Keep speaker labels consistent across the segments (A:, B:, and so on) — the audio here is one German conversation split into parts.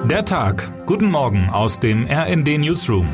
A: Der Tag. Guten Morgen aus dem RND Newsroom.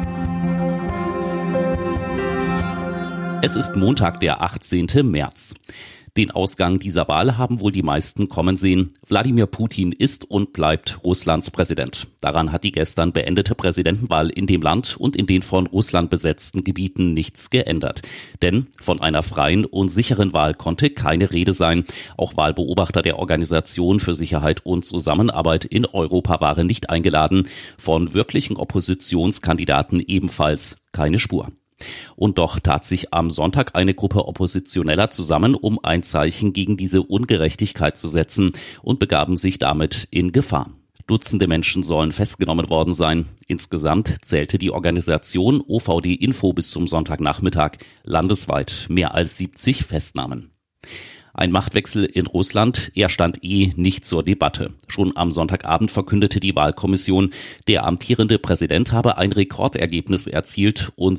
B: Es ist Montag, der 18. März. Den Ausgang dieser Wahl haben wohl die meisten kommen sehen. Wladimir Putin ist und bleibt Russlands Präsident. Daran hat die gestern beendete Präsidentenwahl in dem Land und in den von Russland besetzten Gebieten nichts geändert. Denn von einer freien und sicheren Wahl konnte keine Rede sein. Auch Wahlbeobachter der Organisation für Sicherheit und Zusammenarbeit in Europa waren nicht eingeladen. Von wirklichen Oppositionskandidaten ebenfalls keine Spur. Und doch tat sich am Sonntag eine Gruppe Oppositioneller zusammen, um ein Zeichen gegen diese Ungerechtigkeit zu setzen und begaben sich damit in Gefahr. Dutzende Menschen sollen festgenommen worden sein. Insgesamt zählte die Organisation OVD Info bis zum Sonntagnachmittag landesweit mehr als 70 Festnahmen. Ein Machtwechsel in Russland, er stand nicht zur Debatte. Schon am Sonntagabend verkündete die Wahlkommission, der amtierende Präsident habe ein Rekordergebnis erzielt und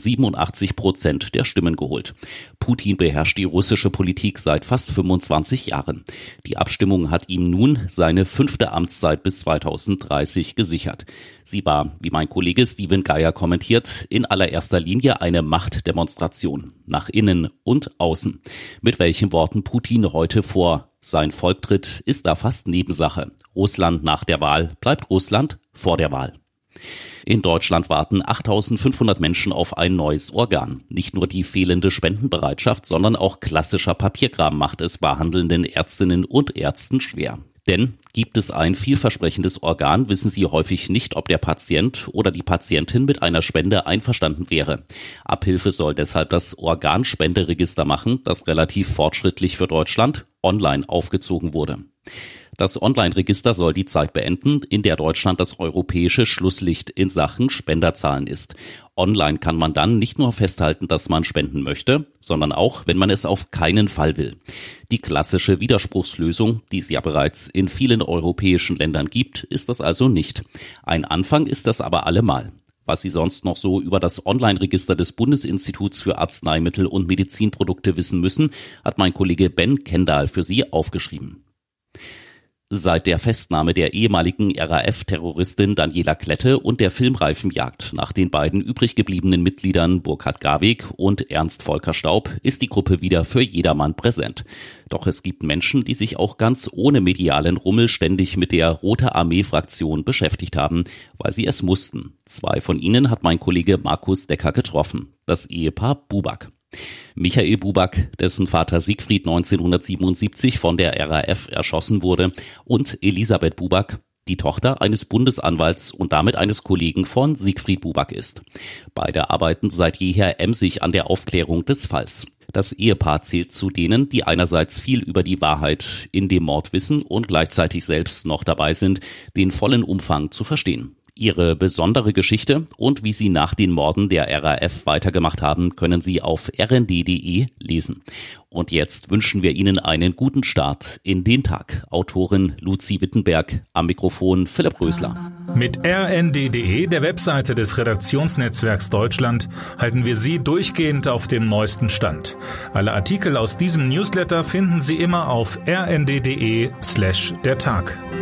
B: 87% der Stimmen geholt. Putin beherrscht die russische Politik seit fast 25 Jahren. Die Abstimmung hat ihm nun seine 5. Amtszeit bis 2030 gesichert. Sie war, wie mein Kollege Steven Geier kommentiert, in allererster Linie eine Machtdemonstration, nach innen und außen. Mit welchen Worten Putin heute vor sein Volk tritt, ist da fast Nebensache. Russland nach der Wahl bleibt Russland vor der Wahl. In Deutschland warten 8.500 Menschen auf ein neues Organ. Nicht nur die fehlende Spendenbereitschaft, sondern auch klassischer Papierkram macht es behandelnden Ärztinnen und Ärzten schwer. Denn gibt es ein vielversprechendes Organ, wissen sie häufig nicht, ob der Patient oder die Patientin mit einer Spende einverstanden wäre. Abhilfe soll deshalb das Organspenderegister machen, das relativ fortschrittlich für Deutschland online aufgezogen wurde. Das Online-Register soll die Zeit beenden, in der Deutschland das europäische Schlusslicht in Sachen Spenderzahlen ist. Online kann man dann nicht nur festhalten, dass man spenden möchte, sondern auch, wenn man es auf keinen Fall will. Die klassische Widerspruchslösung, die es ja bereits in vielen europäischen Ländern gibt, ist das also nicht. Ein Anfang ist das aber allemal. Was Sie sonst noch so über das Online-Register des Bundesinstituts für Arzneimittel und Medizinprodukte wissen müssen, hat mein Kollege Ben Kendall für Sie aufgeschrieben. Seit der Festnahme der ehemaligen RAF-Terroristin Daniela Klette und der Filmreifenjagd nach den beiden übrig gebliebenen Mitgliedern Burkhard Garweg und Ernst Volker Staub ist die Gruppe wieder für jedermann präsent. Doch es gibt Menschen, die sich auch ganz ohne medialen Rummel ständig mit der Rote Armee-Fraktion beschäftigt haben, weil sie es mussten. 2 von ihnen hat mein Kollege Markus Decker getroffen, das Ehepaar Buback. Michael Buback, dessen Vater Siegfried 1977 von der RAF erschossen wurde, und Elisabeth Buback, die Tochter eines Bundesanwalts und damit eines Kollegen von Siegfried Buback ist. Beide arbeiten seit jeher emsig an der Aufklärung des Falls. Das Ehepaar zählt zu denen, die einerseits viel über die Wahrheit in dem Mord wissen und gleichzeitig selbst noch dabei sind, den vollen Umfang zu verstehen. Ihre besondere Geschichte und wie sie nach den Morden der RAF weitergemacht haben, können Sie auf rnd.de lesen. Und jetzt wünschen wir Ihnen einen guten Start in den Tag. Autorin Luzi Wittenberg, am Mikrofon Philipp Rösler.
A: Mit rnd.de, der Webseite des Redaktionsnetzwerks Deutschland, halten wir Sie durchgehend auf dem neuesten Stand. Alle Artikel aus diesem Newsletter finden Sie immer auf rnd.de/der Tag.